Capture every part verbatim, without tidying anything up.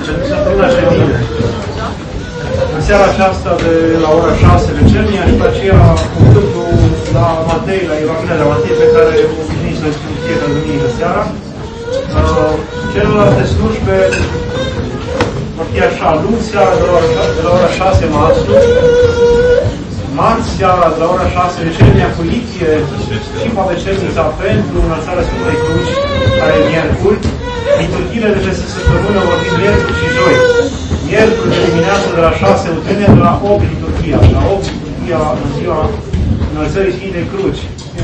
pentru săptămâna ce vine. În seara aceasta de la ora șase vecernia și după aceea cuvântul la Matei, la Evanghelia de la Matei, pe care obișnuiți să-l spun fiecare duminică seara. Uh, celelalte slujbe vor fi așa: luni seara de la ora, de la ora șase marțul, marți seara de la ora șase vecernia cu lichie și pavecernița pentru înălțarea Sfântului Cruci, care e miercuri. Liturghiile de peste săptămână vor fi miercuri și joi. Miercuri de dimineață de la șase utrenia, de la opt liturghia. De la opt liturghia în ziua înălțării Sfintei Cruci.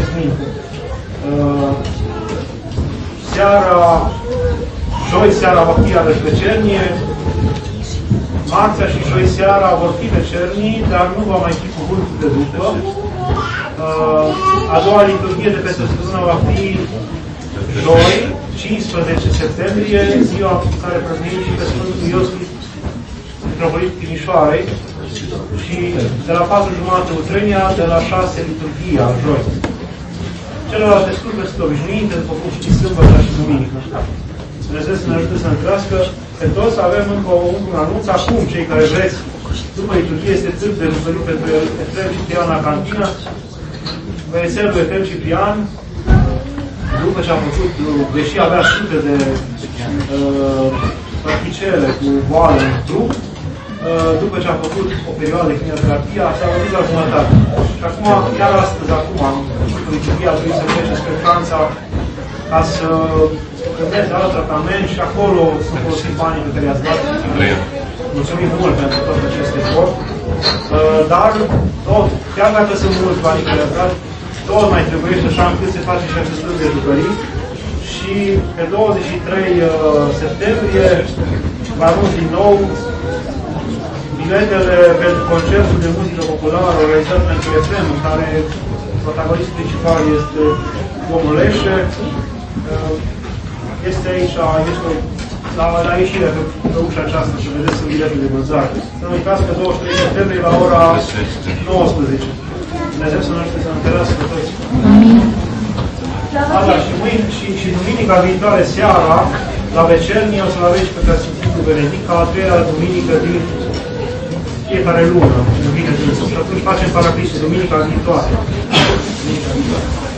Uh, seara, joi seara va fi iarăși vecernie. Marțea și joi seara vor fi vecernii, dar nu va mai fi cuvântul de după. Uh, a doua liturghie de peste săptămână va fi joi, cincisprezece septembrie, ziua în care prăznuim și pe Sfântul Iosif, Mitropolit Timișoarei, și de la patru jumate utrenia, de la șase liturghia, joi. Celelalte slujbe sunt obișnuite, după cum știți, sâmbătă și duminică. Dumnezeu să ne ajute să ne crească pe toți. Avem încă un anunț acum, cei care vreți. După liturghie este târg de rugări pentru Efrem Ciprian la cantină. Băiețelul Efrem Ciprian, după ce a făcut, deși avea sute de uh, practicele cu boală în trup, uh, după ce a făcut o perioadă de chimioterapie, s-a văzut la jumătate. Și acum, chiar astăzi, acum, am făcut liturghia, a trebuit să plece spre Franța ca să cânteze alt tratament și acolo sunt folosit banii pe care i-ați dat. Mulțumim mult pentru tot acest efort. Uh, dar, tot, chiar dacă sunt mulți banii care i-ați dat, tot mai trebuie și așa încât se face și acest lucru de jucării. Și pe douăzeci și trei septembrie vă anunț din nou biletele pentru concertul de muzică populară organizat pentru Efrem, în care protagonistul principal este domnul Leșe. Este aici, este la, la ieșire pe, pe ușa aceasta și vedeți în biletul de vânzare. Să nu uitați că douăzeci și trei septembrie la ora nouăsprezece. Dumnezeu să ne ajute să ne întărească pe toți. Asta și mâine și, și duminica viitoare seara, la vecernie, o să-l aveți pe Preasfințitul Benedict, ca a treia duminică din fiecare lună, în vine din sus. Și atunci facem paraclisul duminica viitoare. Duminica viitoare.